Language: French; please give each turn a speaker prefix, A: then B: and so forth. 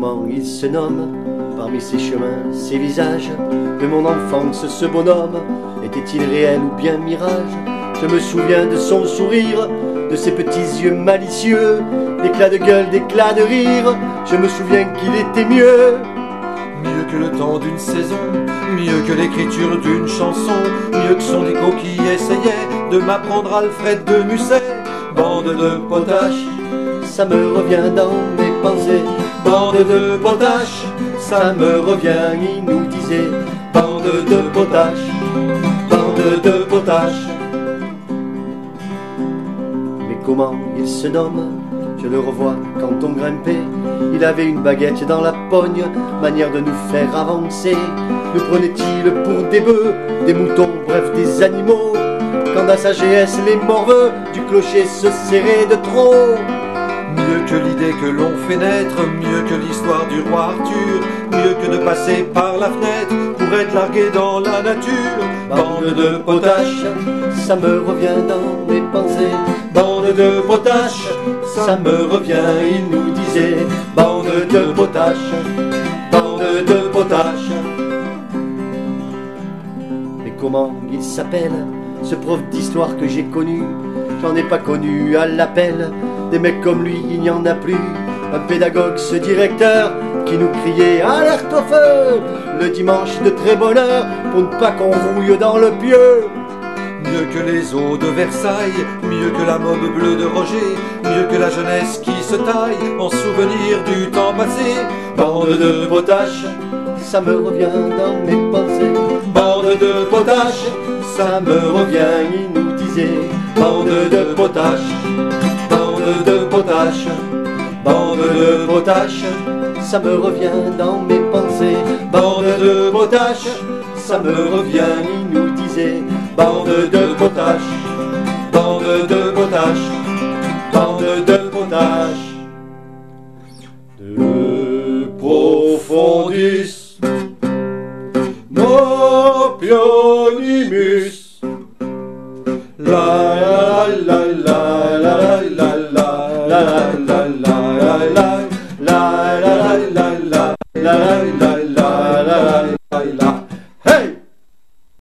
A: comment il se nomme, parmi ces chemins, ces visages de mon enfance, ce bonhomme, était-il réel ou bien mirage? Je me souviens de son sourire, de ses petits yeux malicieux, d'éclats de gueule, d'éclats de rire. Je me souviens qu'il était mieux
B: que le temps d'une saison, mieux que l'écriture d'une chanson, mieux que son écho qui essayait de m'apprendre Alfred de Musset. Bande de potache,
A: ça me revient dans mes pensées.
B: bande de potache,
A: Ça me revient, il nous disait.
B: bande de potache, bande de potache.
A: Mais comment il se nomme? Je le revois quand on grimpait. Il avait une baguette dans la pogne, manière de nous faire avancer. Nous prenait-il pour des bœufs, des moutons, bref des animaux? Quand à sa GS les morveux du clocher se serraient de trop.
B: Mieux que l'idée que l'on fait naître, mieux que l'histoire du roi Arthur, mieux que de passer par la fenêtre pour être largué dans la nature. Bande de potache,
A: ça me revient dans mes pensées.
B: bande de potache,
A: Ça me revient, il nous disait.
B: bande de potache, bande de potache.
A: Mais comment il s'appelle, ce prof d'histoire que j'ai connu? J'en ai pas connu à l'appel. Des mecs comme lui, il n'y en a plus. Un pédagogue, ce directeur, qui nous criait alerte au feu le dimanche de très bonne heure, pour ne pas qu'on rouille dans le pieu.
B: Mieux que les eaux de Versailles, mieux que la mobe bleue de Roger, mieux que la jeunesse qui se taille en souvenir du temps passé. Bande de potache,
A: Ça me revient dans mes pensées.
B: bande de potache,
A: Ça me revient, il nous disait.
B: bande de potache, bande de potache, bande de potache,
A: Ça me revient dans mes pensées.
B: bande de potache,
A: Ça me revient, il nous disait.
B: bande de potache, bande de potache.